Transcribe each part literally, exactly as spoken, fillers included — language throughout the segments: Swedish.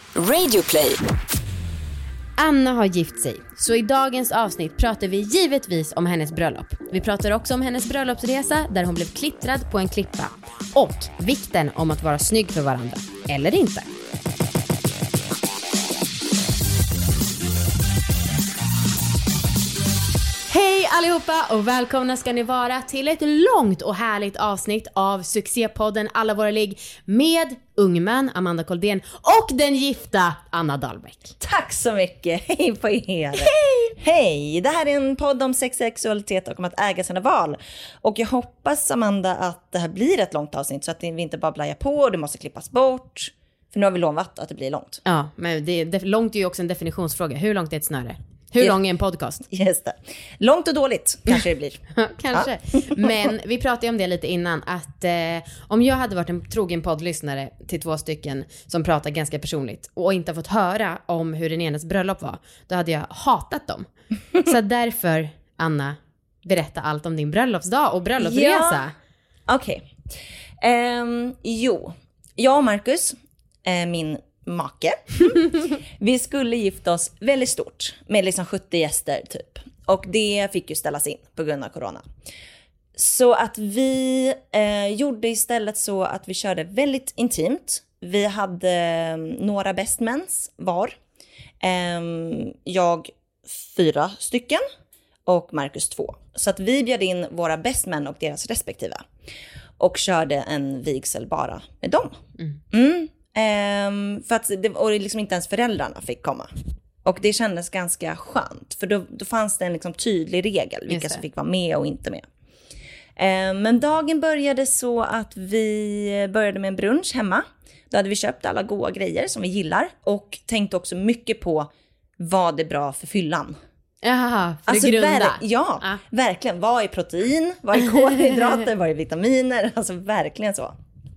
Radioplay. Anna har gift sig, så i dagens avsnitt pratar vi givetvis om hennes bröllop. Vi pratar också om hennes bröllopsresa där hon blev klittrad på en klippa. Och vikten om att vara snygg för varandra, eller inte. Hej allihopa och välkomna ska ni vara till ett långt och härligt avsnitt av succépodden Alla våra ligg med ungmän Amanda Koldén och den gifta Anna Dahlbäck. Tack så mycket, hej på er. Hej! Hej, det här är en podd om sex, sexualitet och om att äga sina val. Och jag hoppas, Amanda, att det här blir ett långt avsnitt så att vi inte bara blajar på och det måste klippas bort. För nu har vi lovat att det blir långt. Ja, men det är, långt är ju också en definitionsfråga. Hur långt är ett snöre? Hur lång är en podcast? Just det. Långt och dåligt kanske det blir. Kanske. Ja. Men vi pratade om det lite innan. Att eh, om jag hade varit en trogen poddlyssnare till två stycken som pratar ganska personligt och inte fått höra om hur den enes bröllop var, då hade jag hatat dem. Så därför, Anna, berätta allt om din bröllopsdag och bröllopsresa. Ja. Okej. Okay. Um, jo, jag och Marcus, uh, min make. Vi skulle gifta oss väldigt stort med liksom sjuttio gäster typ. Och det fick ju ställas in på grund av corona. Så att vi eh, gjorde istället så att vi körde väldigt intimt. Vi hade eh, några bestmens var. Eh, jag fyra stycken och Marcus två. Så att vi bjöd in våra bestmän och deras respektiva. Och körde en vigsel bara med dem. Mm. Mm. Um, för att det, och liksom inte ens föräldrarna fick komma. Och det kändes ganska skönt. För då, då fanns det en liksom tydlig regel vilka som fick vara med och inte med. um, Men dagen började så att vi började med en brunch hemma. Då hade vi köpt alla goda grejer som vi gillar. Och tänkte också mycket på vad är bra för fyllan. Jaha, för alltså, grunda. Ver- ja, ah. verkligen. Vad är protein? Vad är kolhydrater? Vad är vitaminer? Alltså verkligen så.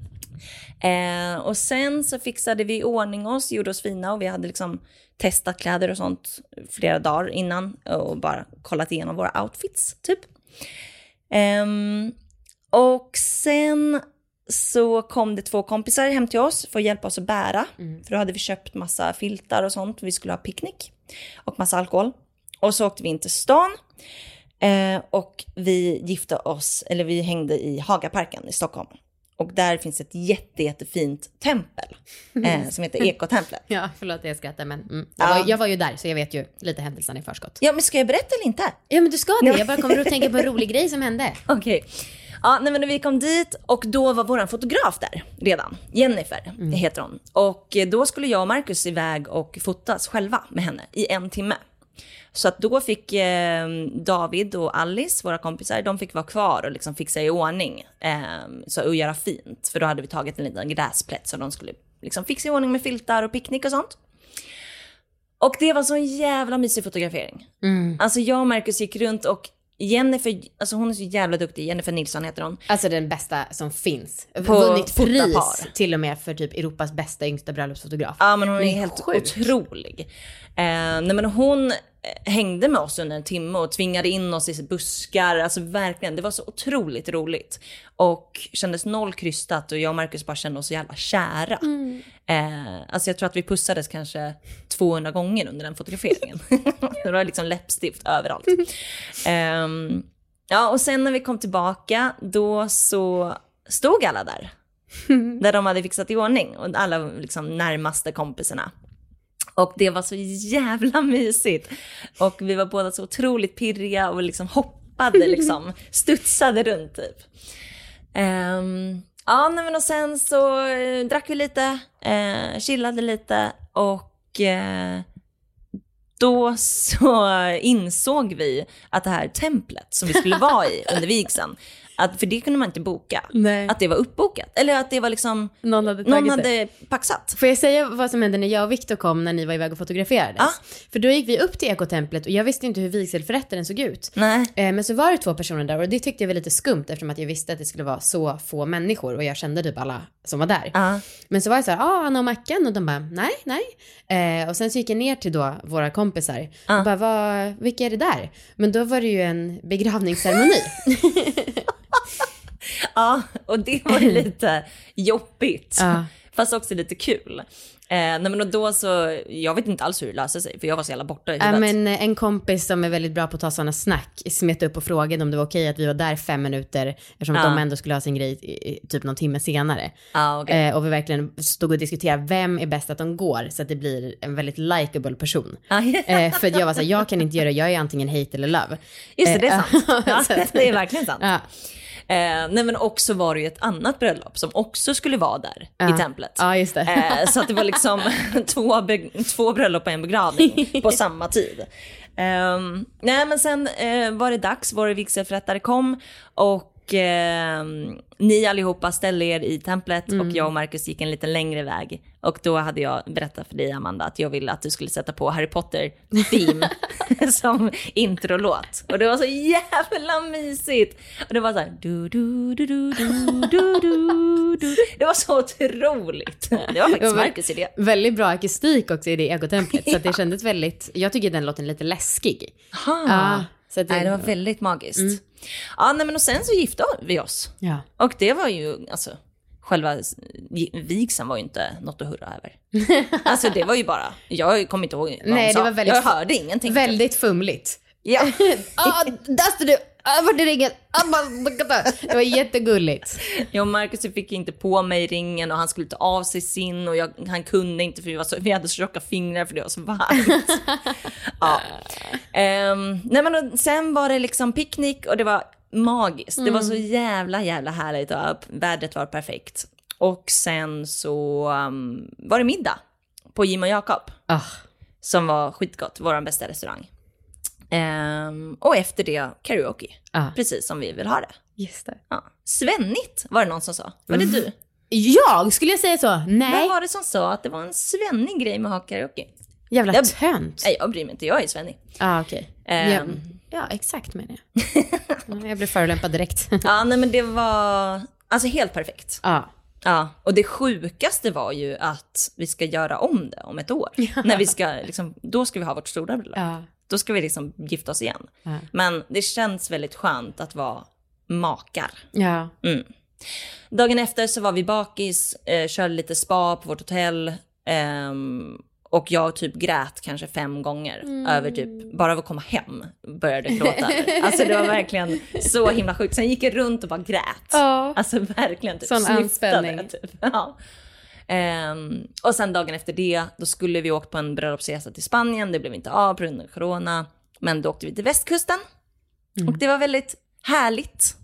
Eh, och sen så fixade vi ordning oss, gjorde oss fina och vi hade liksom testat kläder och sånt flera dagar innan och bara kollat igenom våra outfits typ. Eh, och sen så kom det två kompisar hem till oss för att hjälpa oss att bära. Mm. För då hade vi köpt massa filtar och sånt. Vi skulle ha picknick och massa alkohol. Och så åkte vi in till stan. Eh, och vi gifte oss, eller vi hängde i Hagaparken i Stockholm. Och där finns ett jätte, jättefint tempel eh, som heter Ekotemplet. Ja, förlåt jag skrattar, men mm. jag, var, jag var ju där så jag vet ju lite händelsen i förskott. Ja, men ska jag berätta eller inte? Ja, men du ska det. Jag bara kommer att tänka på en rolig grej som hände. Okej. Okay. Ja, nej, men vi kom dit och då var våran fotograf där redan. Jennifer mm. heter hon. Och då skulle jag och Marcus iväg och fotas själva med henne i en timme. Så att då fick eh, David och Alice, våra kompisar, de fick vara kvar och liksom fixa i ordning eh, så, och göra fint. För då hade vi tagit en liten gräsplätt så de skulle liksom fixa i ordning med filtar och picknick och sånt. Och det var så en jävla mysig fotografering. Mm. Alltså jag och Marcus gick runt och Jennifer, alltså hon är så jävla duktig. Jennifer Nilsson heter hon. Alltså den bästa som finns. På vunnit pris fotapar. Till och med för typ Europas bästa yngsta bröllopsfotograf. Ja, men hon är, är helt sjukt. otrolig. Eh, nej, men hon hängde med oss under en timme och tvingade in oss i buskar. Alltså verkligen, det var så otroligt roligt. Och kändes noll krystat och jag och Marcus bara kände oss så jävla kära. Mm. Eh, alltså jag tror att vi pussades kanske tvåhundra gånger under den fotograferingen. Det var liksom läppstift överallt. Eh, ja, och sen när vi kom tillbaka då så stod alla där. Där de hade fixat i ordning och alla liksom närmaste kompisarna. Och det var så jävla mysigt. Och vi var båda så otroligt pirriga och liksom hoppade liksom, studsade runt typ. Um, ja, men och sen så uh, drack vi lite, uh, chillade lite och uh, då så insåg vi att det här templet som vi skulle vara i under vigseln, att för det kunde man inte boka. Nej. Att det var uppbokat. Eller att det var liksom någon hade, någon hade paxat. Får jag säga vad som hände när jag och Victor kom när ni var iväg och fotograferades? Ah. För då gick vi upp till Ekotemplet och jag visste inte hur vigselförrättaren såg ut. Nej. Eh, men så var det två personer där och det tyckte jag var lite skumt eftersom att jag visste att det skulle vara så få människor och jag kände typ alla som var där. Ah. Men så var det så här, ja ah, Anna och Mackan och de bara, nej, nej. Eh, och sen så gick jag ner till då våra kompisar ah. och bara, vad, vilka är det där? Men då var det ju en begravningsceremoni. Ja, och det var ju lite jobbigt. Ja. Fast också lite kul. Eh, nej men och då så, jag vet inte alls hur det löser sig, för jag var så jävla borta i Ja, huvudet. men en kompis som är väldigt bra på att ta sådana snack smet upp och frågade om det var okej att vi var där fem minuter eftersom Ja. att de ändå skulle ha sin grej i, i, typ någon timme senare. Ah, okay. eh, och vi verkligen stod och diskuterade vem är bäst att de går så att det blir en väldigt likable person. Ah, yeah. eh, för jag var så här, jag kan inte göra det, jag är antingen hate eller love. Just det, det är Eh, sant. Ja, så att- det är verkligen sant. Ja. Eh, nej men också var det ju ett annat bröllop som också skulle vara där Ja. i templet. Ja, just det. Eh, så att det var liksom två, be- två bröllop och en begravning på samma tid. Eh, nej men sen eh, var det dags, vår vigselförrättare kom och eh, ni allihopa ställde er i templet Mm. och jag och Marcus gick en lite längre väg. Och då hade jag berättat för dig, Amanda, att jag ville att du skulle sätta på Harry Potter-theme som introlåt. Och det var så jävla mysigt. Och det var så här... Du, du, du, du, du, du, du, du. Det var så otroligt. Det var faktiskt Det var Marcus idé. Väldigt bra akustik också i det egotemplet. Så att det kändes väldigt, jag tycker den låten är lite läskig. Aha. Ja, så att det, Nej, det var väldigt magiskt. Mm. Ja, nej, men och sen så gifte vi oss. Ja. Och det var ju, alltså, själva vigseln var ju inte något att hurra över. Alltså det var ju bara, jag kommer inte ihåg vad Nej, hon det sa. var väldigt, jag hörde ingenting. Väldigt fumligt. Ja. Ah, där står du. Ah, vart är ringen? Ah, bara- det var jättegulligt. Jag och Marcus fick inte på mig ringen och han skulle ta av sig sin och jag, han kunde inte för vi, var så, vi hade så tjocka fingrar för det var så varmt. Ja. Um, nej men och sen var det liksom picknick och det var magiskt. Mm. Det var så jävla jävla härligt och vädret var perfekt. Och sen så um, var det middag på Jim och Jakob. Ah. Som var skitgott, vår bästa restaurang. Um, och efter det karaoke. Ah. Precis som vi vill ha det. Just det. Ja. Svennigt var det någon som sa. Var det du? Jag skulle jag säga så. Nej. Vem var det som sa att det var en svennig grej med att ha karaoke? Jävla Jag- tönt. Nej, jag bryr mig inte. Jag är svennig. Ah, okej. Ehm. Ja, ja, exakt menar jag. Ja, jag blev förolämpad direkt. Ja, nej men det var alltså helt perfekt. Ja. Ja, och det sjukaste var ju att vi ska göra om det om ett år. När vi ska liksom, då ska vi ha vårt stora bröllop. Ja. Då ska vi liksom gifta oss igen. Ja. Men det känns väldigt skönt att vara makar. Ja. Mm. Dagen efter så var vi bakis, eh, körde lite spa på vårt hotell. ehm, och jag typ grät kanske fem gånger Mm. över typ, bara av att komma hem började jag gråta. Alltså det var verkligen så himla sjukt. Sen gick jag runt och bara grät. Ja. Alltså verkligen typ Sån snyftade, anspänning. Typ. Ja. Ehm, och sen dagen efter det, då skulle vi åka på en bröllopsresa till Spanien. Det blev inte av på grund av corona. Men då åkte vi till västkusten. Mm. Och det var väldigt härligt.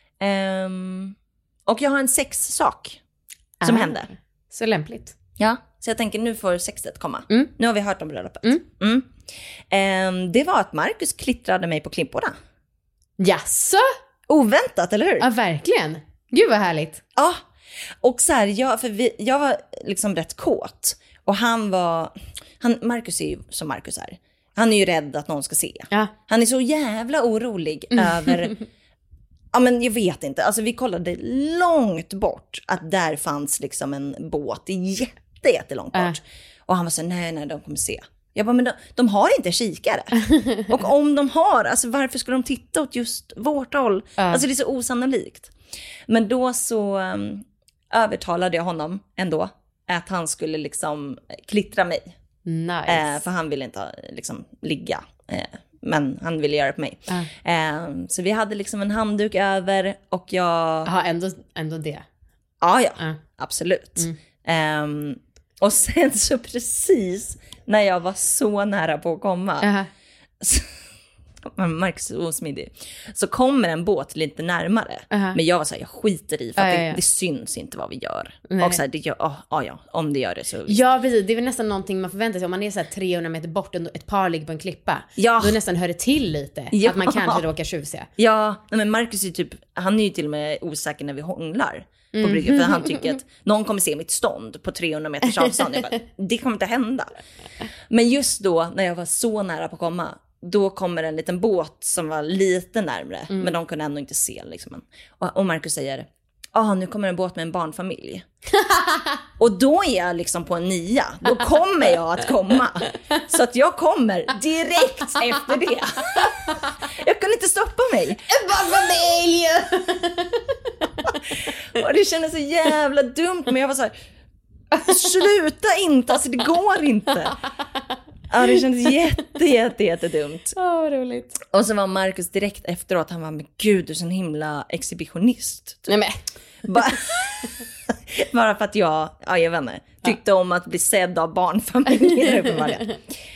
Ehm, och jag har en sexsak som Ah. hände. Så lämpligt. Ja, så jag tänker nu får sexet komma. Mm. Nu har vi hört om bröllopet. Mm. Mm. Ehm, det var att Marcus klittrade mig på klipporna. Jaså? Oväntat, eller hur? Ja, verkligen. Gud vad härligt. Ja, och så här, jag, för vi, jag var liksom rätt kåt. Och han var, han, Marcus är ju som Marcus är. Han är ju rädd att någon ska se. Ja. Han är så jävla orolig över, ja men jag vet inte. Alltså vi kollade långt bort att där fanns liksom en båt jätte, jättelångt bort. Äh. Och han var så nej, nej, de kommer se. Jag bara, men de, de har inte kikare. Och om de har, alltså varför skulle de titta åt just vårt håll? Äh. Alltså det är så osannolikt. Men då så um, övertalade jag honom ändå att han skulle liksom klittra mig. Nice. Eh, för han ville inte liksom ligga. Eh, men han ville göra det på mig. Äh. Eh, så vi hade liksom en handduk över och jag... Ja, ändå, ändå det. Ja, ja. Äh. Absolut. Eh, och sen så precis när jag var så nära på att komma. Uh-huh. Så, Marcus är osmidig. Så kommer en båt lite närmare. Uh-huh. Men jag var så här, jag skiter i för att Uh, det, ja, ja. det syns inte vad vi gör. Nej. Och så här, det gör, oh, oh, ja, om det gör det så... Ja, precis. Det är väl nästan någonting man förväntar sig. Om man är så här trehundra meter bort och ett par ligger på en klippa. Ja. Då nästan hör det till lite. Ja. Att man kanske råkar tjuvse. Ja, nej, men Marcus är typ, han är ju till och med osäker när vi hånglar på bryggan. För han tycker att någon kommer se mitt stånd på trehundra meters avstånd. Jag bara, det kommer inte hända. Men just då, när jag var så nära på att komma, då kommer en liten båt som var lite närmare. Mm. Men de kunde ändå inte se. Liksom. Och, och Marcus säger, ah, nu kommer en båt med en barnfamilj. Och då är jag liksom på en nia. Då kommer jag att komma. Så att jag kommer direkt efter det. Jag kunde inte stoppa mig. En barnfamilj! Och det kändes så jävla dumt. Men jag var så här, Sluta inte, alltså det går inte. Ja, det kändes jätte, jätte, jätte dumt. Åh, vad roligt. Och så var Marcus direkt efteråt, han var, men gud, du är sån himla exhibitionist. Nej, men. Bara, bara för att jag, ja, jag vet inte, tyckte ja. om att bli sedd av barnfamiljer uppenbarligen.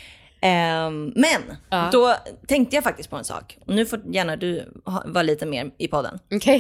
Um, men ja. då tänkte jag faktiskt på en sak. Och nu får gärna du ha, vara lite mer i podden. Okay.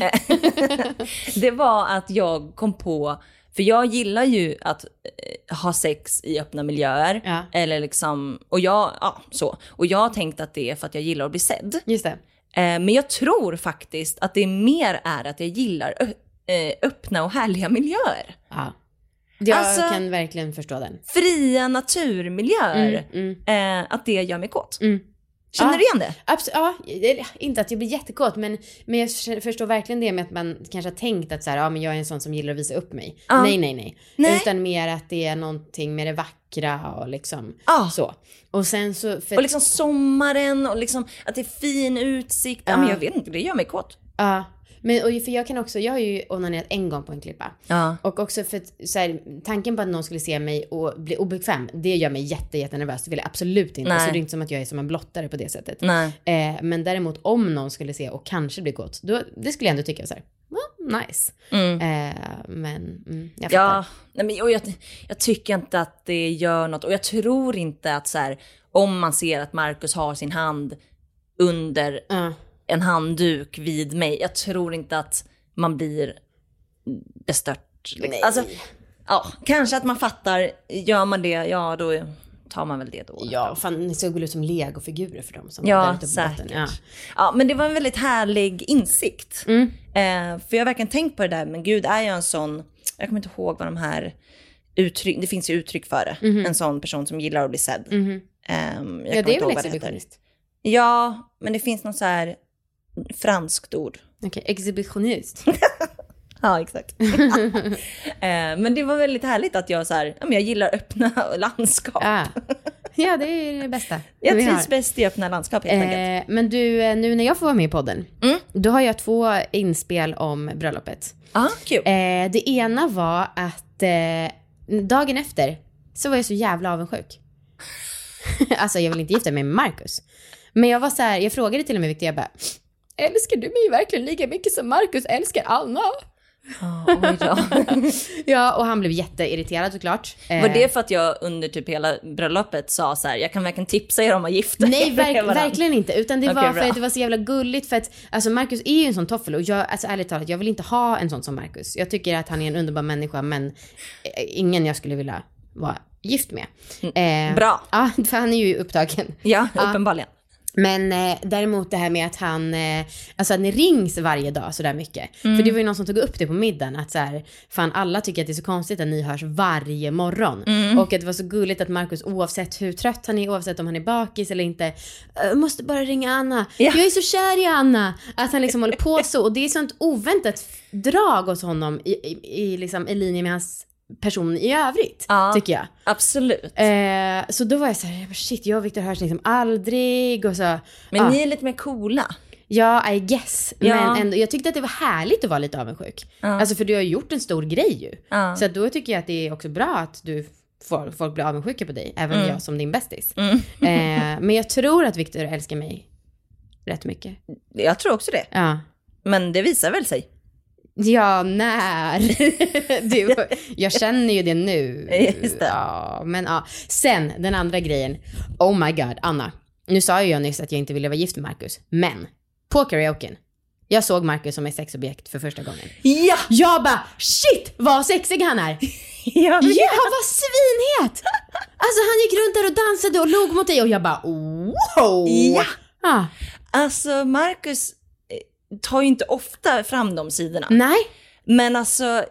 Det var att jag kom på, för jag gillar ju att eh, ha sex i öppna miljöer. Ja. Eller liksom, och jag, ja, så. Och jag har tänkt att det är för att jag gillar att bli sedd. Just det. Eh, men jag tror faktiskt att det mer är att jag gillar ö- eh, öppna och härliga miljöer. Ja. Jag alltså, kan verkligen förstå den. Fria naturmiljöer. Mm, mm. Eh, att det gör mig kåt. Mm. Känner ja, du igen det? Abs- ja, inte att jag blir jättekåt, men, men jag förstår verkligen det med att man kanske har tänkt att så här, ja, men jag är en sån som gillar att visa upp mig. Ja. Nej, nej, nej, nej. Utan mer att det är någonting med det vackra och liksom ja. så. Och sen så... För... Och liksom sommaren och liksom att det är fin utsikt. Ja, ja men jag vet inte, det gör mig kåt. Ja. Men, och för jag kan också, jag har ju onanerat en gång på en klippa. Ja. Och också för att, så här, tanken på att någon skulle se mig och bli obekväm, det gör mig jätte, jätte nervös. Det vill jag absolut inte. Nej. Så det är inte som att jag är som en blottare på det sättet. Nej. Eh, men däremot om någon skulle se och kanske bli kåt, då, det skulle jag ändå tycka så här, well, nice. Mm. Eh, men mm, jag fattar. Ja, nej, men, och jag, jag tycker inte att det gör något. Och jag tror inte att så här, om man ser att Marcus har sin hand under... Uh. en handduk vid mig. Jag tror inte att man blir bestört. Nej. Alltså, ja, kanske att man fattar. Gör man det, ja då tar man väl det då. Ja, fan, ni såg väl ut som legofigurer för dem som ja, säkert. Ja. ja, men det var en väldigt härlig insikt. Mm. Eh, för jag har verkligen tänkt på det där. Men gud, är jag en sån... Jag kommer inte ihåg vad de här uttryck... Det finns ju uttryck för det. Mm-hmm. En sån person som gillar att bli sedd. Mm-hmm. Eh, jag ja, det är väl exhibitionist. Ja, men det finns något så här... franskt ord. Okej, okay, exhibitionist. Ja, exakt. eh, men det var väldigt härligt att jag så här, ja, men jag gillar öppna landskap. Ja, ja det är det bästa. Jag trivs bäst i öppna landskap helt eh, enkelt. Men du, nu när jag får vara med i podden, mm. då har jag två inspel om bröllopet. Ah, kul. Eh, det ena var att eh, dagen efter så var jag så jävla avundsjuk. Alltså jag vill inte gifta mig med Marcus. Men jag var så här, jag frågade till och med Victor, jag bara, älskar du mig verkligen lika mycket som Marcus älskar Anna? Oh, oj då. Ja, och han blev jätteirriterad såklart. Var det för att jag under typ hela bröllopet sa så här, jag kan verkligen tipsa er om att gifta? Nej, verk- verkligen inte. Utan det okay, var för bra. Att det var så jävla gulligt. För att, alltså Marcus är ju en sån toffel. Och jag, alltså ärligt talat, jag vill inte ha en sån som Marcus. Jag tycker att han är en underbar människa, men ingen jag skulle vilja vara gift med. Eh, bra. Ja, för han är ju upptagen. Ja, uppenbarligen. Men eh, däremot det här med att han, eh, alltså att ni rings varje dag så där mycket. Mm. För det var ju någon som tog upp det på middagen. Att så här, fan alla tycker att det är så konstigt att ni hörs varje morgon. Mm. Och att det var så gulligt att Marcus, oavsett hur trött han är, oavsett om han är bakis eller inte, äh, måste bara ringa Anna. Ja. Jag är så kär i Anna. Att han liksom håller på så. Och det är sånt oväntat drag hos honom i, i, i, liksom, i linje med hans person i övrigt, ja, tycker jag. Absolut. Eh, så då var jag så här, shit, jag och Victor hörs liksom aldrig. Och så, men ja. Ni är lite mer coola. Ja, I guess. Ja. Men ändå, jag tyckte att det var härligt att vara lite avundsjuk. Ja. Alltså för du har gjort en stor grej ju. Ja. Så då tycker jag att det är också bra att du får, folk blir avundsjuka på dig. Även mm. jag som din bästis. Mm. Eh, men jag tror att Victor älskar mig rätt mycket. Jag tror också det. Ja. Men det visar väl sig. Ja, när. Du, jag känner ju det nu. Just det. Ja, men ja. Sen, den andra grejen. Oh my god, Anna. Nu sa ju jag nyss att jag inte ville vara gift med Marcus. Men, på karaoken. Jag såg Marcus som ett sexobjekt för första gången. Ja! Jag bara, shit, vad sexig han är. Ja, han var svinhet. Alltså han gick runt där och dansade och låg mot dig. Och jag bara, wow. Ja. Ah. Alltså Marcus tar ju inte ofta fram de sidorna. Nej. Men alltså,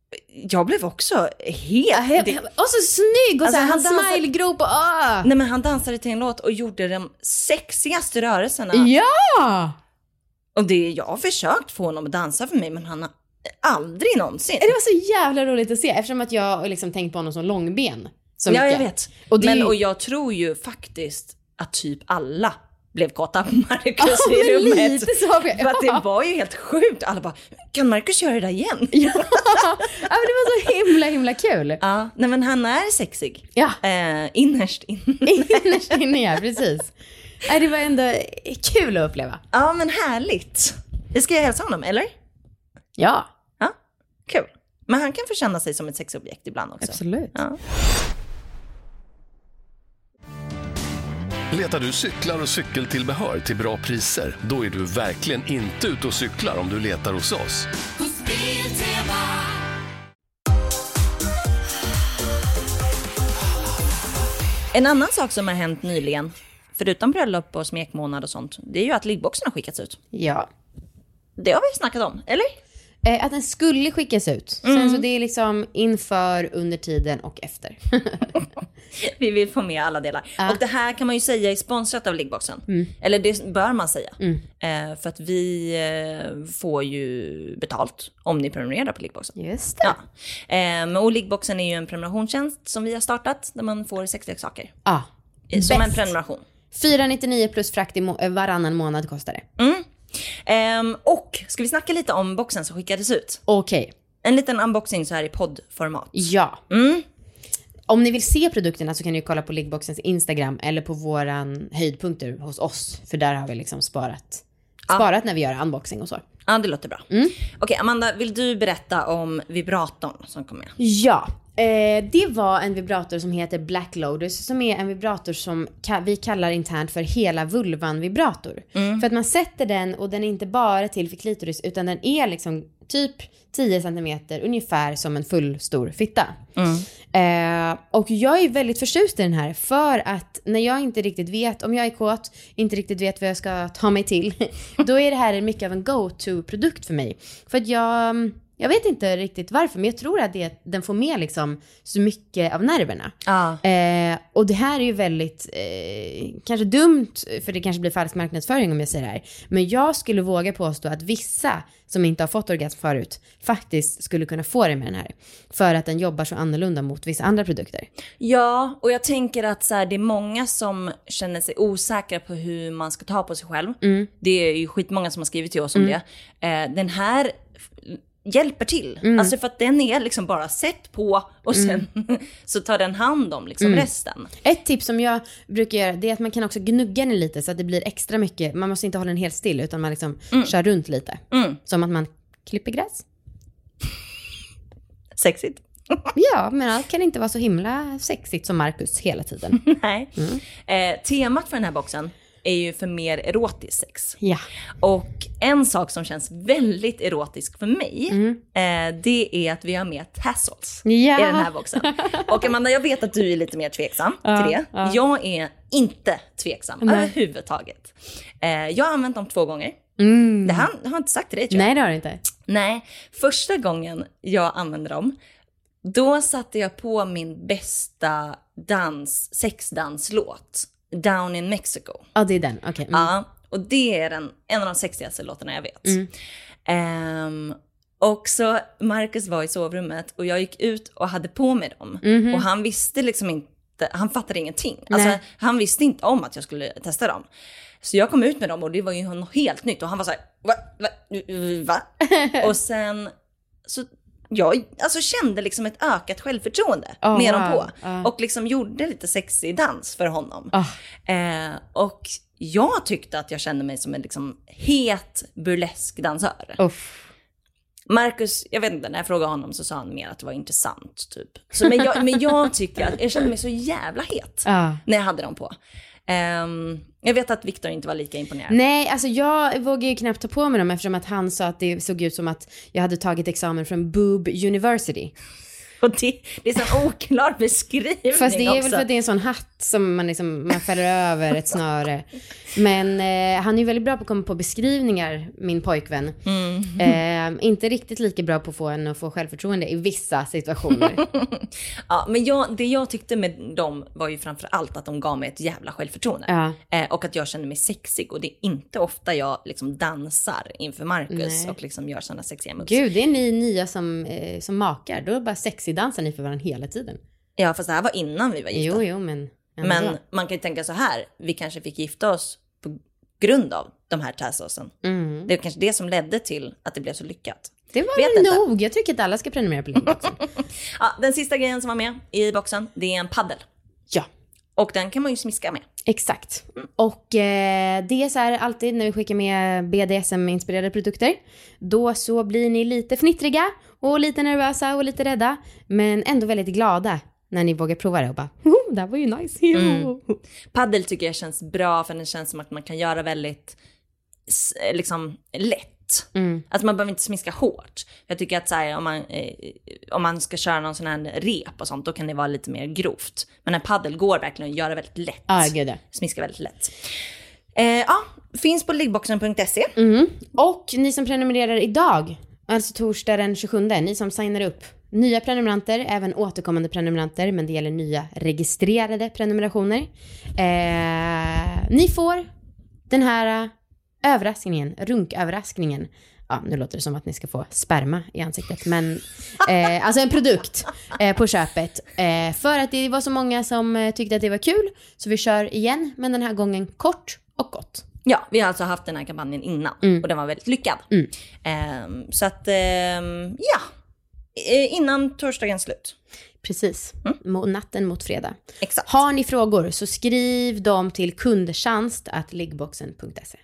jag blev också helt... Och så snygg och alltså, så här, han smilegrop och... Ah. Nej, men han dansade till en låt och gjorde de sexigaste rörelserna. Ja! Och det, jag har försökt få honom att dansa för mig, men han har aldrig någonsin. Det var så jävla roligt att se, eftersom att jag liksom tänkt på honom som långben. Så ja, jag vet. Och det men ju... och jag tror ju faktiskt att typ alla blev kåta på Marcus oh, i rummet. Lite så. För att det var ju helt sjukt. Alla bara, kan Marcus göra det där igen? Ja, ja men det var så himla, himla kul. Ja, nej men han är sexig. Ja. Eh, innerst inne. Innerst inne, ja, precis. Nej, det var ändå kul att uppleva. Ja, men härligt. Det ska jag hälsa honom, eller? Ja. Ja, kul. Men han kan få känna sig som ett sexobjekt ibland också. Absolut. Ja. Letar du cyklar och cykeltillbehör till bra priser? Då är du verkligen inte ute och cyklar om du letar hos oss. En annan sak som har hänt nyligen, förutom bröllop och smekmånad och sånt, det är ju att liggboxen har skickats ut. Ja. Det har vi snackat om, eller? Eh, att den skulle skickas ut. Mm. Sen så det är liksom inför, under tiden och efter. Vi vill få med alla delar. Ja. Och det här kan man ju säga är sponsrat av liggboxen. Mm. Eller det bör man säga. Mm. Eh, för att vi eh, får ju betalt om ni prenumererar på liggboxen. Just det. Ja. Eh, och liggboxen är ju en prenumerationstjänst som vi har startat. Där man får sexleksaker. Ja. Ah, som en prenumeration. fyra nittionio plus frakt i må- varannan månad kostar det. Mm. Um, och ska vi snacka lite om boxen som skickades ut? Okej. Okay. En liten unboxing så här i poddformat. Ja. Mm. Om ni vill se produkterna så kan ni kolla på liggboxens Instagram eller på våran höjdpunkter hos oss. För där har vi liksom sparat, sparat ja. när vi gör unboxing och så. Ja, det låter bra. Mm. Okej, okay, Amanda, vill du berätta om vibratorn som kom med? Ja. Eh, det var en vibrator som heter Black Lotus, som är en vibrator som ka- vi kallar internt för hela vulvan vibrator. Mm. För att man sätter den och den är inte bara till för klitoris utan den är liksom typ tio centimeter ungefär som en full stor fitta. Mm. Eh, och jag är väldigt förtjust i den här för att när jag inte riktigt vet, om jag är kåt, inte riktigt vet vad jag ska ta mig till, då är det här mycket av en go-to-produkt för mig. För att jag... Jag vet inte riktigt varför, men jag tror att det, den får med liksom så mycket av nerverna. Ah. Eh, och det här är ju väldigt, eh, kanske dumt, för det kanske blir falsk marknadsföring om jag säger det här. Men jag skulle våga påstå att vissa som inte har fått orgasm förut faktiskt skulle kunna få det med den här. För att den jobbar så annorlunda mot vissa andra produkter. Ja, och jag tänker att så här, det är många som känner sig osäkra på hur man ska ta på sig själv. Mm. Det är ju skitmånga som har skrivit till oss om mm. det. Eh, den här... hjälper till. Mm. Alltså för att den är liksom bara sett på och sen mm. så tar den hand om liksom mm. resten. Ett tips som jag brukar göra, det är att man kan också gnugga den lite så att det blir extra mycket. Man måste inte hålla den helt still utan man liksom mm. kör runt lite. Mm. Som att man klipper gräs. Sexigt. Ja, men allt kan inte vara så himla sexigt som Marcus hela tiden. Nej. Mm. Eh, temat för den här boxen är ju för mer erotisk sex. Ja. Och en sak som känns väldigt erotisk för mig, mm. eh, det är att vi har med tassels ja. i den här boxen. Och Amanda, jag vet att du är lite mer tveksam ja, till det. Ja. Jag är inte tveksam Nej. överhuvudtaget. Eh, jag har använt dem två gånger. Mm. Det har jag inte sagt till dig, tror jag. Nej, det har du inte. Nej, första gången jag använde dem, då satte jag på min bästa dans, sexdanslåt. Down in Mexico. Ja, det är den. Okej. Okay. Mm. Ja, och det är den, en av de sexigaste låtarna jag vet. Mm. Um, och så Marcus var i sovrummet och jag gick ut och hade på mig dem. Mm-hmm. Och han visste liksom inte, han fattade ingenting. Alltså, han visste inte om att jag skulle testa dem. Så jag kom ut med dem och det var ju något helt nytt. Och han var så här, va? Va? va? Och sen så... Jag alltså kände liksom ett ökat självförtroende oh, med dem på. Uh. Och liksom gjorde lite sexig dans för honom. Uh. Eh, och jag tyckte att jag kände mig som en liksom het burlesk dansör. Uh. Marcus, jag vet inte, när jag frågade honom så sa han mer att det var intressant typ. Så, men, jag, men jag tycker att jag kände mig så jävla het uh. när jag hade dem på. Um, jag vet att Victor inte var lika imponerad. Nej, alltså jag vågar ju knappt ta på mig dem eftersom att han sa att det såg ut som att jag hade tagit examen från Boob University. Och det, det är en sån oklar beskrivning. Fast det är också. väl för att det är en sån hatt som man, liksom, man fäller över ett snöre. Men eh, han är ju väldigt bra på att komma på beskrivningar, min pojkvän. Mm. Eh, inte riktigt lika bra på att få en att få självförtroende i vissa situationer. Ja, men jag, det jag tyckte med dem var ju framför allt att de gav mig ett jävla självförtroende. Ja. Eh, och att jag kände mig sexig. Och det är inte ofta jag liksom dansar inför Marcus Nej. och liksom gör sådana sexiga moves. Gud, det är ni nya som, eh, som makar. Då är det bara sexig dansar ni för varandra hela tiden. Ja, fast det här var innan vi var gifta. Jo, jo, men... Men man kan ju tänka så här, vi kanske fick gifta oss på grund av de här tassåsen. Mm. Det är kanske det som ledde till att det blev så lyckat. Det var Vet väl inte. nog. Jag tycker att alla ska prenumerera på Liggboxen. Ja, den sista grejen som var med i boxen, det är en paddel. Ja. Och den kan man ju smiska med. Exakt. Och eh, det är så här alltid när vi skickar med B D S M-inspirerade produkter. Då så blir ni lite fnittriga och lite nervösa och lite rädda. Men ändå väldigt glada när ni vågar prova det och bara, oh, det var ju nice. Mm. Paddel tycker jag känns bra för den känns som att man kan göra väldigt liksom lätt. Mm. Alltså man behöver inte smiska hårt. Jag tycker att så här, om, man, eh, om man ska köra någon sån här rep och sånt, då kan det vara lite mer grovt. Men en paddel går verkligen att göra väldigt lätt. Ah, gud. Smiska väldigt lätt. Eh, ja, finns på liggboxen punkt se. Mm. Och ni som prenumererar idag, alltså torsdag den tjugosjunde, ni som signar upp. Nya prenumeranter, även återkommande prenumeranter, men det gäller nya registrerade prenumerationer. Eh, ni får den här överraskningen, runköverraskningen. Ja, nu låter det som att ni ska få sperma i ansiktet. Men eh, alltså en produkt eh, på köpet. Eh, för att det var så många som eh, tyckte att det var kul. Så vi kör igen, men den här gången kort och gott. Ja, vi har alltså haft den här kampanjen innan. Mm. Och den var väldigt lyckad. Mm. Eh, så att, eh, ja. Innan torsdagens slut. Precis, mm. natten mot fredag. Exakt. Har ni frågor så skriv dem till kundtjänst at liggboxen punkt se.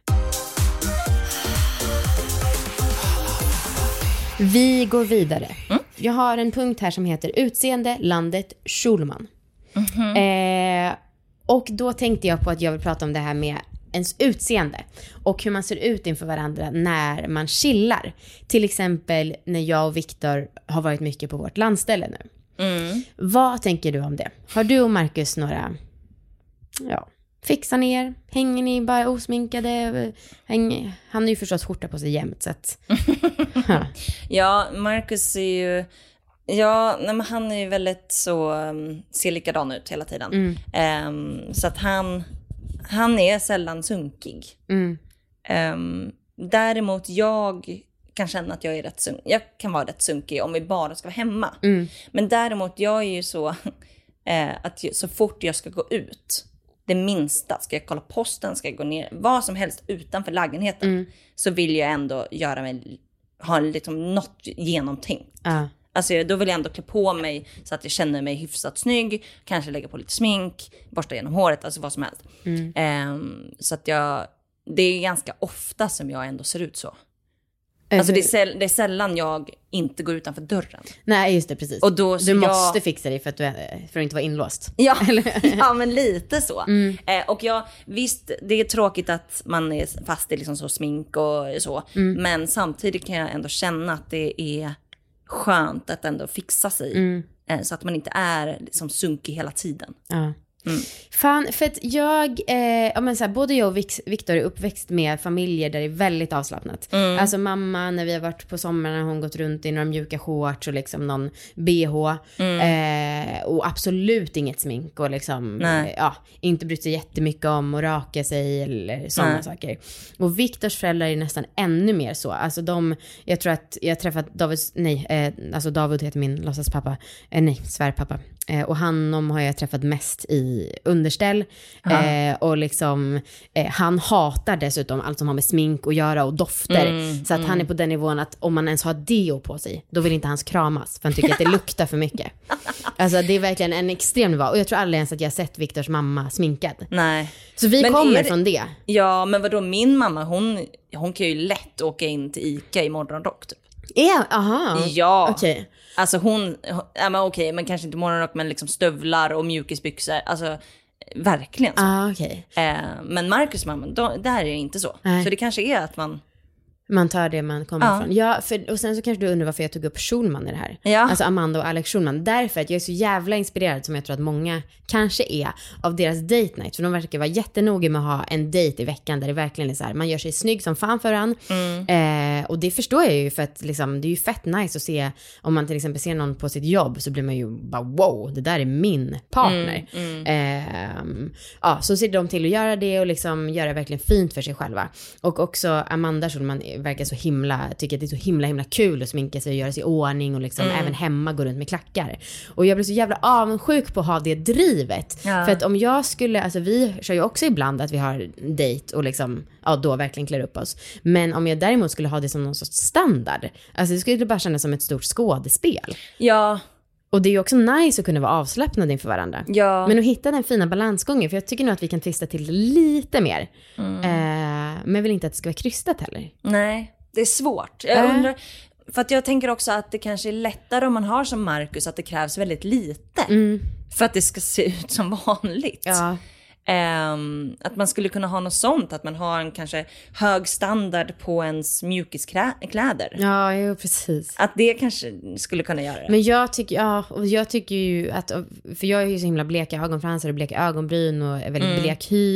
Vi går vidare. Mm. Jag har en punkt här som heter utseende, landet, Schulman. Mm-hmm. Eh, och då tänkte jag på att jag vill prata om det här med ens utseende. Och hur man ser ut inför varandra när man chillar. Till exempel när jag och Viktor har varit mycket på vårt landställe nu. Mm. Vad tänker du om det? Har du och Marcus några... Ja... Fixar ner, hänger ni bara osminkade? Hänger, han är ju förstås skjorta på sig jämt. Så att, ja. Ja, Marcus är ju... Ja, nej, men han är ju väldigt så... Um, ser likadan ut hela tiden. Mm. Um, så att han... Han är sällan sunkig. Mm. Um, däremot jag kan känna att jag är rätt sunkig. Jag kan vara rätt sunkig om vi bara ska vara hemma. Mm. Men däremot jag är ju så... Uh, att så fort jag ska gå ut... Det minsta, ska jag kolla posten, ska jag gå ner, vad som helst utanför lägenheten, mm. så vill jag ändå göra mig, ha liksom något genomtänkt. Uh. Alltså då vill jag ändå klä på mig så att jag känner mig hyfsat snygg, kanske lägga på lite smink, borsta genom håret, alltså vad som helst. Mm. Um, så att jag, det är ganska ofta som jag ändå ser ut så. Alltså det är, säll- det är sällan jag inte går utanför dörren. Nej, just det, precis. Och då, du jag... måste fixa dig för att, du, för att inte vara inlåst. Ja, ja men lite så. Mm. Eh, och jag, visst, det är tråkigt att man är fast i liksom så smink och så. Mm. Men samtidigt kan jag ändå känna att det är skönt att ändå fixa sig. Mm. Eh, så att man inte är liksom sunkig hela tiden. Ja. Mm. Fan, för att jag eh, ja, men så här, både jag och Viktor är uppväxt med familjer där det är väldigt avslappnat. Mm. Alltså mamma, när vi har varit på sommaren, har hon gått runt i några mjuka shorts och liksom någon B H. Mm. eh, och absolut inget smink och liksom eh, ja, inte brytt sig jättemycket om att raka sig eller sådana saker. Och Viktors föräldrar är nästan ännu mer så. Alltså de, jag tror att jag har träffat David, nej, eh, alltså David heter min låtsaspappa, eh, nej, svärpappa. Eh, och honom har jag träffat mest i underställ. Eh, och liksom eh, han hatar dessutom allt som har med smink att göra och dofter. Mm, så att mm. han är på den nivån att om man ens har deo på sig, då vill inte hans kramas. För han tycker att det luktar för mycket. Alltså det är verkligen en extrem nivå. Och jag tror aldrig ens att jag har sett Viktors mamma sminkad. Nej. Så vi men kommer det... från det. Ja, men vadå, min mamma, hon, hon kan ju lätt åka in till Ica i morgonrock typ. Ja, aha. Ja. Okej. Okay. Alltså hon, ja men okej, okay, men kanske inte morgonrock, men liksom stövlar och mjukisbyxor. Alltså verkligen så. Ah, okay. eh, men Marcus mamma, då, där är det inte så. Nej. Så det kanske är att man... Man tar det man kommer ja. ifrån. Ja, för, och sen så kanske du undrar varför jag tog upp Schulman i det här. Ja. Alltså Amanda och Alex Schulman. Därför att jag är så jävla inspirerad, som jag tror att många kanske är, av deras date night. För de verkar vara jättenoga med att ha en date i veckan där det verkligen är så här, man gör sig snygg som fan för han. Mm. Eh, och det förstår jag ju, för att liksom, det är ju fett nice att se, om man till exempel ser någon på sitt jobb, så blir man ju bara wow, det där är min partner. Mm. Mm. Eh, ja, så ser de till att göra det och liksom göra verkligen fint för sig själva. Och också Amanda Schulman verkar så himla, tycker att det är så himla himla kul att sminka sig och göra sig i ordning och liksom mm. även hemma gå runt med klackar. Och jag blir så jävla avundsjuk på att ha det drivet. Ja. För att om jag skulle, alltså vi kör ju också ibland att vi har dejt och liksom, ja då verkligen klär upp oss. Men om jag däremot skulle ha det som någon sorts standard, alltså det skulle bara kännas som ett stort skådespel. Ja. Och det är ju också nice att kunna vara avslappnad inför varandra. Ja. Men att hitta den fina balansgången. För jag tycker nog att vi kan twista till lite mer. Mm. Eh, men jag vill inte att det ska vara krystat heller. Nej, det är svårt. Jag äh. undrar, för att jag tänker också att det kanske är lättare om man har som Marcus att det krävs väldigt lite. Mm. För att det ska se ut som vanligt. Ja. Um, att man skulle kunna ha något sånt. Att man har en kanske hög standard på ens mjukiskläder. Ja, jo, precis. Att det kanske skulle kunna göra det. Men jag tycker, ja, och jag tycker ju att, för jag är ju så himla bleka ögonfransar och bleka ögonbryn och är väldigt mm. blek hy.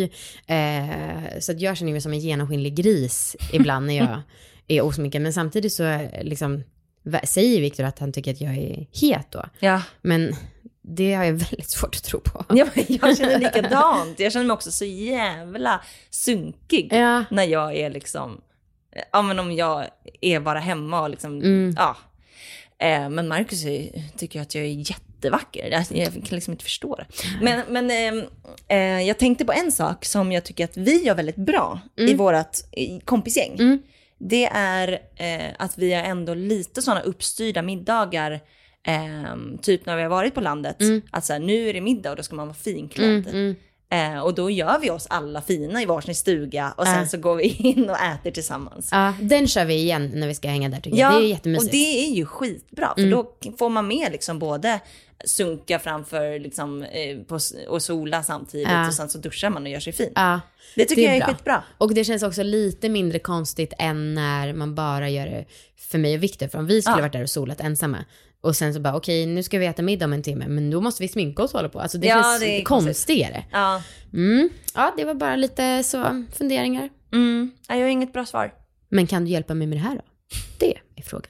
Eh, så att jag känner mig som en genomskinlig gris ibland när jag är osminkad. Men samtidigt så liksom, säger Victor att han tycker att jag är het då. Ja. Men det har jag väldigt svårt att tro på. Ja, jag känner likadant. Jag känner mig också så jävla sunkig ja. när jag är liksom, ja men om jag är bara hemma och liksom, mm. ja. Eh, men Marcus är, tycker att jag är jättevacker. Jag, jag kan liksom inte förstå det. Men, men eh, eh, jag tänkte på en sak som jag tycker att vi gör väldigt bra mm. i vårat i kompisgäng. Mm. Det är eh, att vi har ändå lite sådana uppstyrda middagar. Um, typ när vi har varit på landet mm. att så här, nu är det middag och då ska man vara finklädd mm, mm. Uh, och då gör vi oss alla fina i varsin stuga och sen uh. så går vi in och äter tillsammans. Ja, uh, den kör vi igen när vi ska hänga där tycker ja, jag. Det är jättemysigt. Och det är ju skitbra för mm. då får man med liksom både sunka framför liksom, eh, på, och sola samtidigt uh. och sen så duschar man och gör sig fin. Uh. Det tycker det är jag är bra. skitbra. Och det känns också lite mindre konstigt än när man bara gör det för mig och Victor. För om vi skulle uh. varit där och solat ensamma och sen så bara, okej, okay, nu ska vi äta middag om en timme. Men då måste vi sminka oss och hålla på. Alltså det ja, känns det är konstigare. Ja. Mm. Ja, det var bara lite så funderingar. Mm. Jag har inget bra svar. Men kan du hjälpa mig med det här då? Det är frågan.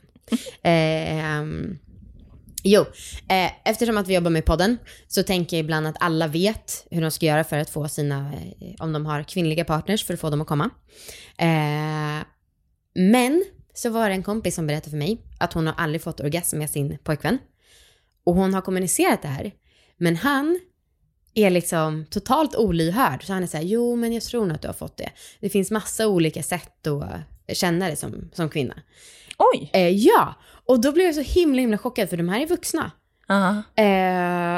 eh, um, jo, eh, eftersom att vi jobbar med podden så tänker jag ibland att alla vet hur de ska göra för att få sina, eh, om de har kvinnliga partners, för att få dem att komma. Eh, men så var det en kompis som berättade för mig att hon har aldrig fått orgasm med sin pojkvän. Och hon har kommunicerat det här. Men han är liksom totalt olyhörd. Så han är så här, jo men jag tror nog att du har fått det. Det finns massa olika sätt att känna det som, som kvinna. Oj! Eh, ja, och då blev jag så himla himla chockad för de här är vuxna. Uh-huh. Eh,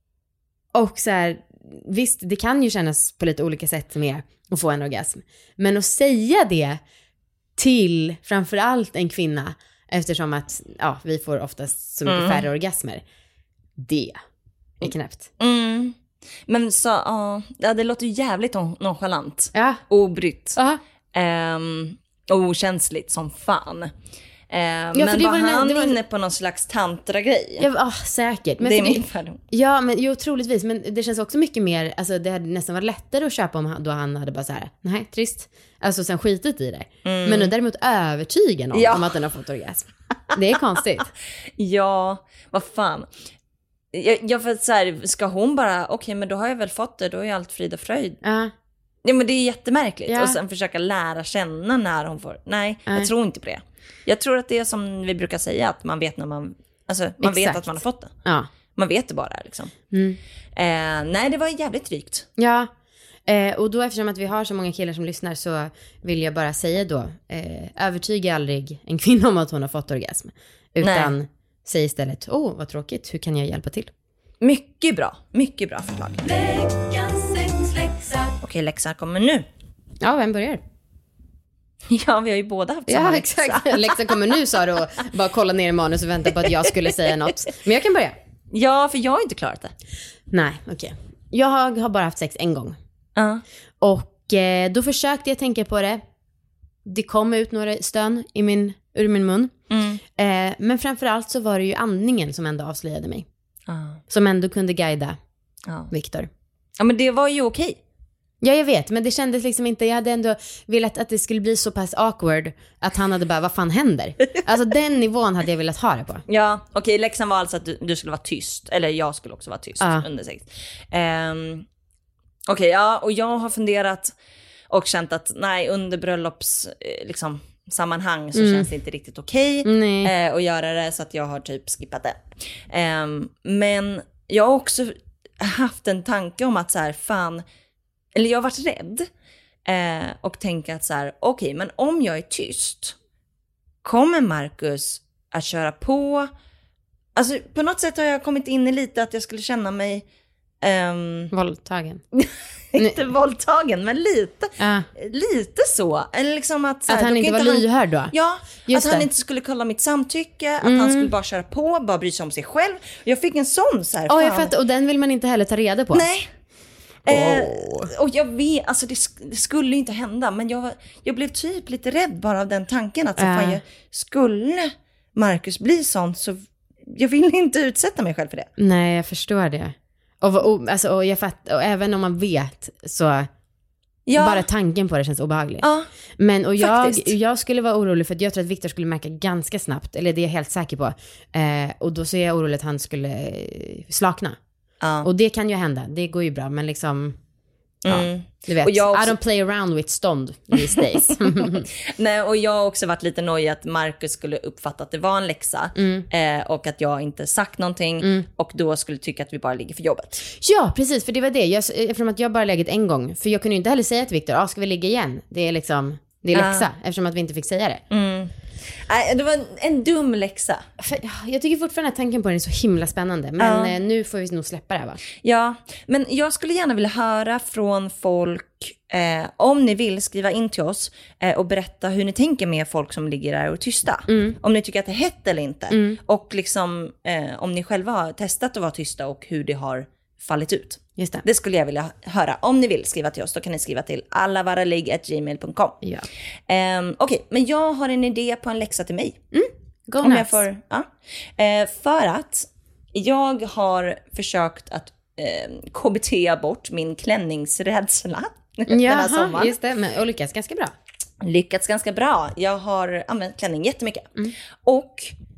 och så här, visst det kan ju kännas på lite olika sätt med att få en orgasm. Men att säga det till framförallt en kvinna, eftersom att ja, vi får oftast så mycket mm. färre orgasmer. Det är knäppt. Mm. Men så, uh, ja, det låter ju jävligt nonchalant. Ja. Obrytt. Uh-huh. Um, och okänsligt som fan. Uh, ja, men var, var han var... inne på någon slags tantra-grej? Ja, oh, säkert. Men det är det... min färdom. Ja, men jo, troligtvis. Men det känns också mycket mer, alltså det hade nästan varit lättare att köpa om då han hade bara så här, nej, trist. Alltså sen skitit i det. Mm. Men däremot övertygen om, ja. om att den har fått orgasm. Det är konstigt. Ja, vad fan. Jag, jag för så här, ska hon bara, okej okay, men då har jag väl fått det, då är allt frid och fröjd. Ja. Uh. Ja men det är jättemärkligt. Ja. Och sen försöka lära känna när hon får, nej, uh. jag tror inte på det. Jag tror att det är som vi brukar säga, att man vet när man, alltså man Exakt. vet att man har fått det. Ja. Man vet det bara liksom. Mm. Eh, nej, det var jävligt drygt. Ja, eh, och då eftersom att vi har så många killar som lyssnar så vill jag bara säga då, eh, övertyga aldrig en kvinna om att hon har fått orgasm. Utan nej. Säg istället, åh oh, vad tråkigt, hur kan jag hjälpa till? Mycket bra, mycket bra förslag. Okej, läxan kommer nu. Ja, vem börjar? Ja, vi har ju båda haft samma ja, läxa. Exakt. Läxan kommer nu, sa du, och bara kolla ner i manus och vänta på att jag skulle säga något. Men jag kan börja. Ja, för jag har inte klarat det. Nej, okej. Okay. Jag har, har bara haft sex en gång. Uh. Och eh, då försökte jag tänka på det. Det kom ut några stön i min, ur min mun. Mm. Eh, men framförallt så var det ju andningen som ändå avslöjade mig. Uh. Som ändå kunde guida uh. Victor. Ja, men det var ju okej. Okay. Ja, jag vet, men det kändes liksom inte, jag hade ändå velat att det skulle bli så pass awkward att han hade bara, vad fan händer? Alltså den nivån hade jag velat ha det på. Ja, okej, okay, läxan var alltså att du, du skulle vara tyst, eller jag skulle också vara tyst uh. under sex. Um, okej, okay, ja, och jag har funderat och känt att nej, under bröllops, liksom, sammanhang så mm. känns det inte riktigt okej okay, eh, att göra det, så att jag har typ skippat det. Eh, men jag har också haft en tanke om att så här, fan, eller jag har varit rädd eh, och tänkt att så här, okej, okay, men om jag är tyst, kommer Marcus att köra på? Alltså på något sätt har jag kommit in i lite att jag skulle känna mig um... våldtagen. Inte våldtagen, men lite uh. lite så. Eller liksom att, så här, att han inte var inte lyhörd då? Ja, just att han det. inte skulle kolla mitt samtycke, mm. att han skulle bara köra på, bara bry sig om sig själv. Jag fick en sån så här, oh, jag fattar, och den vill man inte heller ta reda på. Nej. Oh. Eh, och jag vet, alltså det, det skulle inte hända, men jag, jag blev typ lite rädd bara av den tanken att så uh. fan, jag, skulle Marcus bli sån, så jag vill inte utsätta mig själv för det. Nej, jag förstår det. Och, och, alltså, och, jag fatt, och även om man vet så ja. bara tanken på det känns obehaglig. Ja, men och jag, jag skulle vara orolig för att jag tror att Victor skulle märka ganska snabbt, eller det är jag helt säker på. Eh, och då så är jag orolig att han skulle slakna. Ja. Och det kan ju hända, det går ju bra, men liksom... Mm. Ja, du vet, och jag också... I don't play around with stånd these days. Nej, och jag har också varit lite nöjd att Marcus skulle uppfatta att det var en läxa mm. eh, och att jag inte sagt någonting mm. och då skulle tycka att vi bara ligger för jobbet. Ja, precis, för det var det. Jag, eftersom att jag bara läget en gång, för jag kunde ju inte heller säga till Victor, ah, ska vi ligga igen? Det är liksom, det är läxa, uh. eftersom att vi inte fick säga det. Mm. Nej, det var en, en dum läxa. För, jag tycker fortfarande att tanken på den är så himla spännande. Men ja. nu får vi nog släppa det här, va? Ja, men jag skulle gärna vilja höra från folk, eh, om ni vill skriva in till oss eh, och berätta hur ni tänker med folk som ligger där och tysta. Mm. Om ni tycker att det är hett eller inte. Mm. Och liksom eh, om ni själva har testat att vara tysta och hur det har fallit ut. Just det. Det skulle jag vilja höra. Om ni vill skriva till oss, då kan ni skriva till allavaraligg at gmail dot com. Ja. Um, Okej, okay, men jag har en idé på en läxa till mig. Mm. Go Om nuts. jag får, ja. uh, för att jag har försökt att uh, K B T bort min klänningsrädsla den här sommaren. Just det, men, och lyckats ganska bra. Lyckats ganska bra. Jag har använt klänning jättemycket. Mm. Och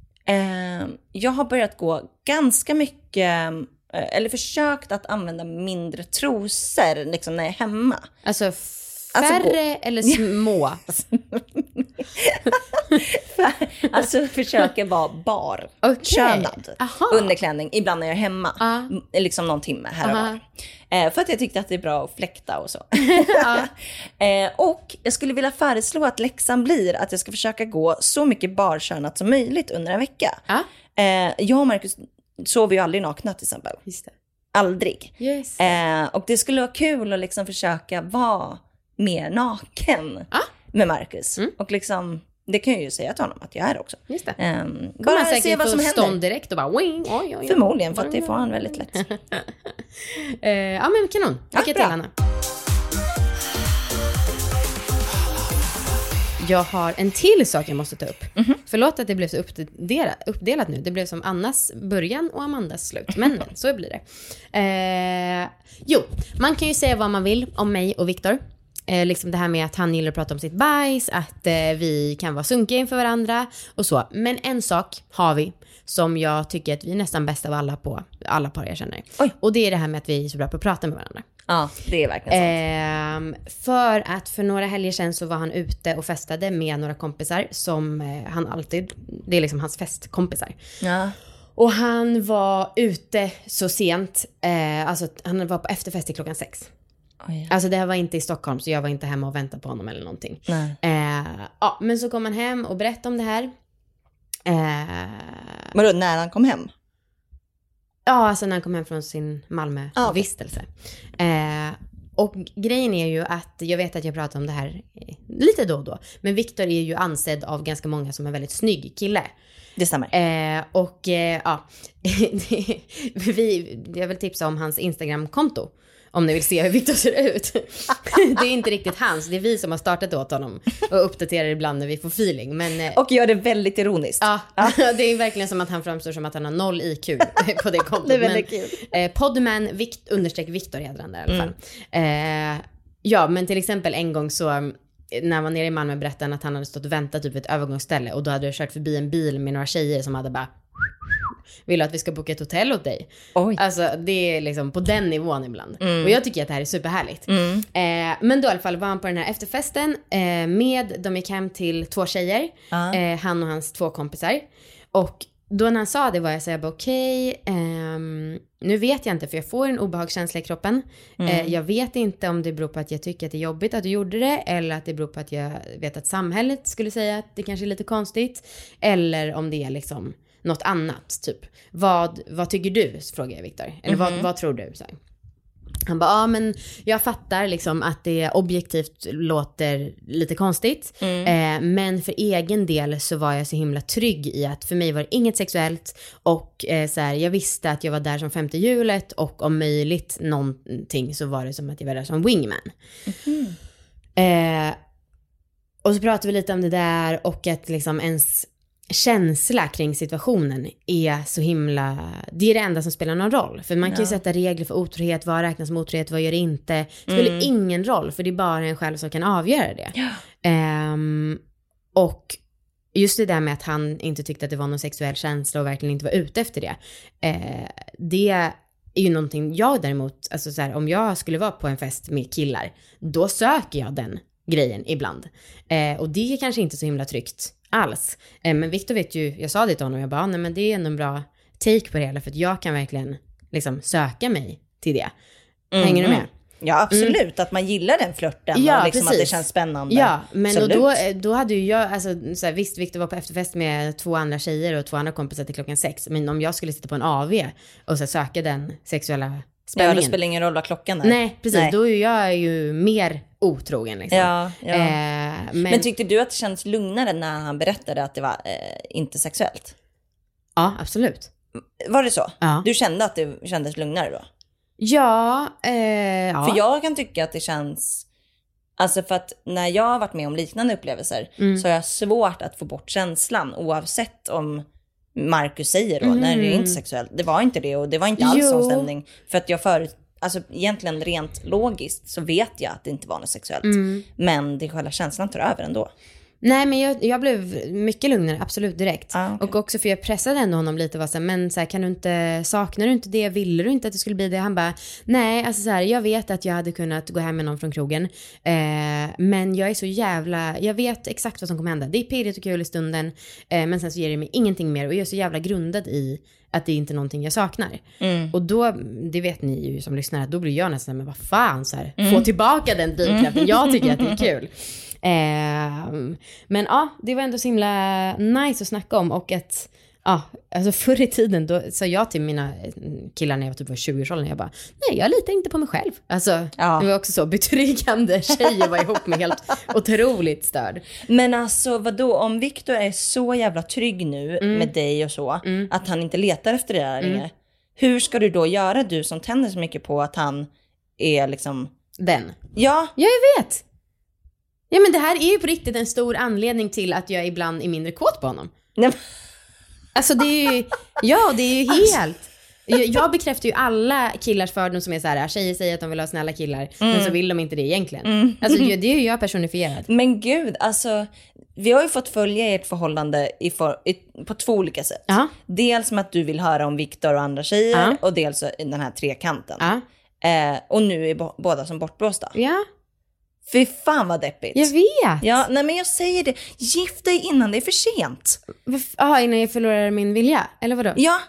uh, jag har börjat gå ganska mycket... eller försökt att använda mindre trosor liksom när jag är hemma. Alltså färre alltså, eller små? Alltså försöka vara bar. Okay. Könad. Underklänning. Ibland när jag är hemma. Uh. Liksom någon timme här och var. Eh, för att jag tyckte att det är bra att fläkta och så. uh. eh, och jag skulle vilja föreslå att läxan blir att jag ska försöka gå så mycket barkönat som möjligt under en vecka. Uh. Eh, jag och Marcus sover ju aldrig nakna till exempel. Just det. Aldrig. Yes. Eh, och det skulle vara kul att liksom försöka vara mer naken ah. med Marcus. Mm. Och liksom, det kan jag ju säga till honom att jag är också. Just det. Eh, bara man se vad som händer. Stånd direkt och bara wing, oj, oj, oj. Förmodligen, för att det får han väldigt lätt. eh, ja men kanon. Lycka till, Anna. Jag har en till sak jag måste ta upp. Mm-hmm. Förlåt att det blev så uppdelat, uppdelat nu. Det blev som Annas början och Amandas slut. Men, men så blir det. Eh, jo, man kan ju säga vad man vill om mig och Victor. Eh, liksom det här med att han gillar att prata om sitt bajs. Att eh, vi kan vara sunkiga inför varandra. Och så. Men en sak har vi som jag tycker att vi är nästan bäst av alla på. Alla par jag känner. Oj. Och det är det här med att vi är så bra på att prata med varandra. Ja, det är verkligen sant. Eh, för att för några helger sedan så var han ute och festade med några kompisar som eh, han alltid, det är liksom hans festkompisar. Ja. Och han var ute så sent, eh, alltså han var på efterfest till klockan sex. Oh, ja. Alltså det här var inte i Stockholm så jag var inte hemma och väntade på honom eller någonting. Nej. Eh, ja, men så kom han hem och berättade om det här. Eh, men då när han kom hem? Ja, alltså när han kom hem från sin Malmö-vistelse. Ah, okay. eh, och grejen är ju att, jag vet att jag pratar om det här lite då och då. Men Victor är ju ansedd av ganska många som en väldigt snygg kille. Det stämmer. Eh, och eh, ja, vi, jag vill tipsa om hans Instagram-konto. Om ni vill se hur Victor ser ut. Det är inte riktigt hans. Det är vi som har startat åt honom. Och uppdaterar ibland när vi får feeling. Men, och gör det väldigt ironiskt. Ja, ja. Det är verkligen som att han framstår som att han har noll I Q på det kontot. Det är väldigt men, kul. Eh, Podman Vikt, understreck Victor heter han där i alla fall. Mm. Eh, ja, men till exempel en gång så... När han var nere i Malmö berättade han att han hade stått och väntat typ vid ett övergångsställe. Och då hade jag kört förbi en bil med några tjejer som hade bara... vill du att vi ska boka ett hotell åt dig? Oj. Alltså det är liksom på den nivån ibland. Mm. Och jag tycker att det här är superhärligt. Mm. Eh, men då i alla fall var han på den här efterfesten eh, med, de gick hem till två tjejer. Uh. Eh, han och hans två kompisar. Och då när han sa det var jag så jag bara okej, okay, eh, nu vet jag inte för jag får en obehagskänsla i kroppen. Mm. Eh, jag vet inte om det beror på att jag tycker att det är jobbigt att du gjorde det. Eller att det beror på att jag vet att samhället skulle säga att det kanske är lite konstigt. Eller om det är liksom något annat typ. Vad, vad tycker du? Frågar jag Viktor. Eller mm-hmm. vad, vad tror du? Så här. Han bara, ja men jag fattar liksom att det objektivt låter lite konstigt. Mm. Eh, men för egen del så var jag så himla trygg i att för mig var det inget sexuellt. Och eh, så här, jag visste att jag var där som femte hjulet. Och om möjligt någonting så var det som att jag var där som wingman. Mm. Eh, och så pratade vi lite om det där och att liksom ens känsla kring situationen är så himla, det är det enda som spelar någon roll, för man kan ju ja. sätta regler för otrohet, vad räknas som otrohet, vad gör det inte, det spelar mm. ingen roll, för det är bara en själv som kan avgöra det. Ja. Um, och just det där med att han inte tyckte att det var någon sexuell känsla och verkligen inte var ute efter det, uh, det är ju någonting jag däremot, alltså så här, om jag skulle vara på en fest med killar, då söker jag den grejen ibland, uh, och det är kanske inte så himla tryggt alls. Eh, men Viktor vet ju, jag sa det till honom, jag bara, nej men det är ändå en bra take på det hela, för att jag kan verkligen liksom söka mig till det. Mm. Hänger du med? Ja, absolut. Mm. Att man gillar den flirten ja, och liksom att det känns spännande. Ja, men och då, då hade ju jag, alltså så här, visst, Viktor var på efterfest med två andra tjejer och två andra kompisar till klockan sex. Men om jag skulle sitta på en A V och så söka den sexuella spänningen. Ja, det spelar ingen roll vad klockan är. Nej, precis. Nej. Då är jag ju mer otrogen liksom. Ja, ja. Eh, men... men tyckte du att det kändes lugnare när han berättade att det var eh, inte sexuellt? Ja, absolut. Var det så? Ja. Du kände att det kändes lugnare då? Ja, eh, ja. För jag kan tycka att det känns... Alltså för att när jag har varit med om liknande upplevelser mm. så har jag svårt att få bort känslan oavsett om Marcus säger då, mm. när det är inte sexuellt. Det var inte det och det var inte alls sån stämning. För att jag förut, alltså egentligen rent logiskt så vet jag att det inte var något sexuellt. Mm. Men det själva känslan tar över ändå. Nej, men jag, jag blev mycket lugnare, absolut direkt. Ah, okay. Och också för jag pressade ändå honom lite, var så här, men så här, kan du inte, saknar du inte det, ville du inte att det skulle bli det? Han bara, nej, alltså så här, jag vet att jag hade kunnat gå hem med någon från krogen, eh, men jag är så jävla, jag vet exakt vad som kommer hända. Det är pirrigt och kul i stunden, eh, men sen så ger det mig ingenting mer och jag är så jävla grundad i att det är inte någonting jag saknar. Mm. Och då, det vet ni ju som lyssnar, att då blir jag nästan, men vad fan så här, mm. få tillbaka den drivkraften, jag tycker att det är kul. Eh, men ja, det var ändå så himla nice att snacka om. Och att, ja, alltså förr i tiden då sa jag till mina killar när jag typ var tjugo-årsåldern, jag bara, nej, jag litar inte på mig själv. Alltså, ja. Det var också så betryggande tjejer var ihop med, helt otroligt störd. Men alltså, vadå, om Viktor är så jävla trygg nu mm. med dig och så, mm. att han inte letar efter det där mm. hur ska du då göra, du som tänder så mycket på att han är liksom den? Ja, ja jag vet. Ja, men det här är ju på riktigt en stor anledning till att jag ibland är mindre kåt på honom. Nej. Alltså det är ju, ja det är ju helt, jag, jag bekräftar ju alla killars fördom som är så här, tjejer säger att de vill ha snälla killar, mm. men så vill de inte det egentligen. Mm. Alltså det är ju jag personifierad. Men gud, alltså vi har ju fått följa ert förhållande i for, i, på två olika sätt. Uh-huh. Dels med att du vill höra om Viktor och andra tjejer, uh-huh. och dels den här trekanten. Uh-huh. Eh, och nu är bo, båda som bortblåsta. Ja. Fy fan vad deppigt. Jag vet. Ja, nej men jag säger det. Gift dig innan det är för sent. Ja, innan jag förlorar min vilja. Eller vadå? Ja.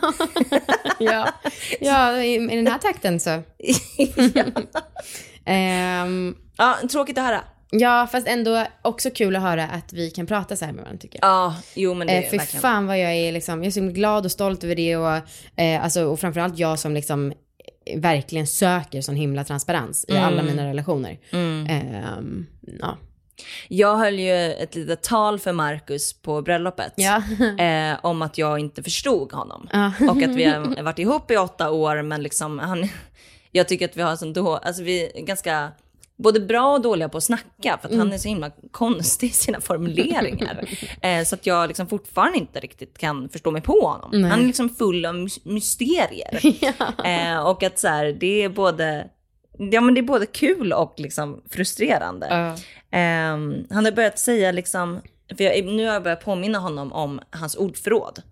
ja. Ja, i, i den här takten så. ja. um, ja, tråkigt att höra. Ja, fast ändå också kul att höra att vi kan prata så här med varandra, tycker jag. Ja, jo men det är eh, för verkligen. Fan vad jag är liksom, jag är så glad och stolt över det och, eh, alltså, och framförallt jag som liksom verkligen söker sån himla transparens i mm. alla mina relationer. Mm. Um, ja. Jag höll ju ett litet tal för Marcus på bröllopet ja. eh, om att jag inte förstod honom. Ja. Och att vi har varit ihop i åtta år, men liksom han, jag tycker att vi har sån då, alltså vi är ganska både bra och dåliga på att snacka, för att mm. han är så himla konstig i sina formuleringar. eh, så att jag liksom fortfarande inte riktigt kan förstå mig på honom. Nej. Han är liksom full av mysterier. ja. eh, och att så här, det är både ja, men det är både kul och liksom frustrerande. Uh. Eh, han har börjat säga liksom, för jag, nu har jag börjat påminna honom om hans ordförråd.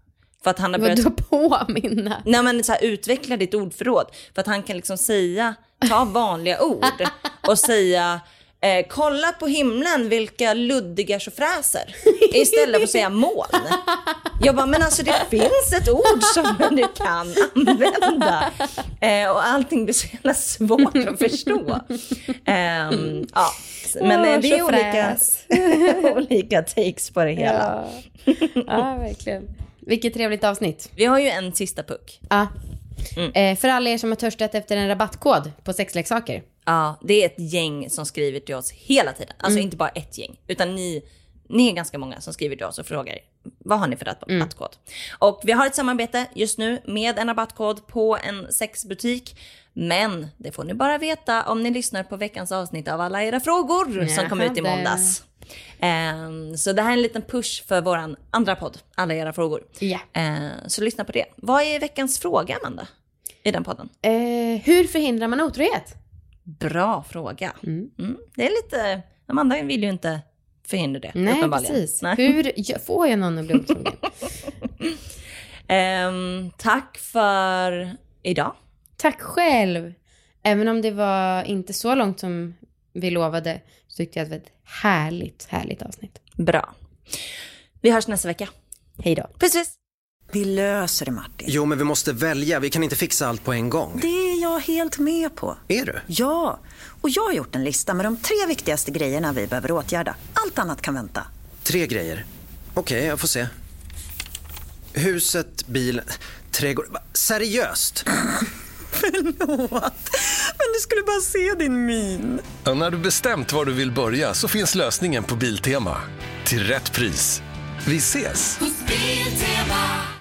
För att han har börjat... Vadå påminna? Nej, men så här, utveckla ditt ordförråd. För att han kan liksom säga, ta vanliga ord och säga, eh, kolla på himlen vilka luddiga tjofräser. Istället för att säga moln. Jag bara, men alltså det finns ett ord som du kan använda. Eh, och allting blir så jävla svårt att förstå. Eh, ja, men oh, eh, det är olika, olika takes på det hela. Ja, ja verkligen. Vilket trevligt avsnitt. Vi har ju en sista puck. Ja. Mm. Eh, för alla er som har törstat efter en rabattkod på sexleksaker. Ja, det är ett gäng som skriver till oss hela tiden. Alltså mm. inte bara ett gäng, utan ni, ni är ganska många som skriver till oss och frågar vad har ni för rabattkod? Mm. Och vi har ett samarbete just nu med en rabattkod på en sexbutik. Men det får ni bara veta om ni lyssnar på veckans avsnitt av Alla era frågor jag som kom ut i måndags. Um, så det här är en liten push för våran andra podd, Alla era frågor. Yeah. Uh, så lyssna på det. Vad är veckans fråga, Amanda, i den podden? Uh, hur förhindrar man otrohet? Bra fråga. Mm. Mm. Det är lite... Amanda vill ju inte förhindra det. Nej, precis. Nej. Hur får jag någon att bli otrogen? um, tack för idag. Tack själv. Även om det var inte så långt som vi lovade, så tyckte jag att det var ett härligt, härligt avsnitt. Bra. Vi hörs nästa vecka. Hej då. Precis. Vi löser det, Martin. Jo, men vi måste välja. Vi kan inte fixa allt på en gång. Det är jag helt med på. Är du? Ja, och jag har gjort en lista med de tre viktigaste grejerna vi behöver åtgärda. Allt annat kan vänta. Tre grejer. Okej, okay, jag får se. Huset, bilen, trädgård. Seriöst? Förlåt, men du skulle bara se din min. Ja, när du bestämt var du vill börja så finns lösningen på Biltema. Till rätt pris. Vi ses!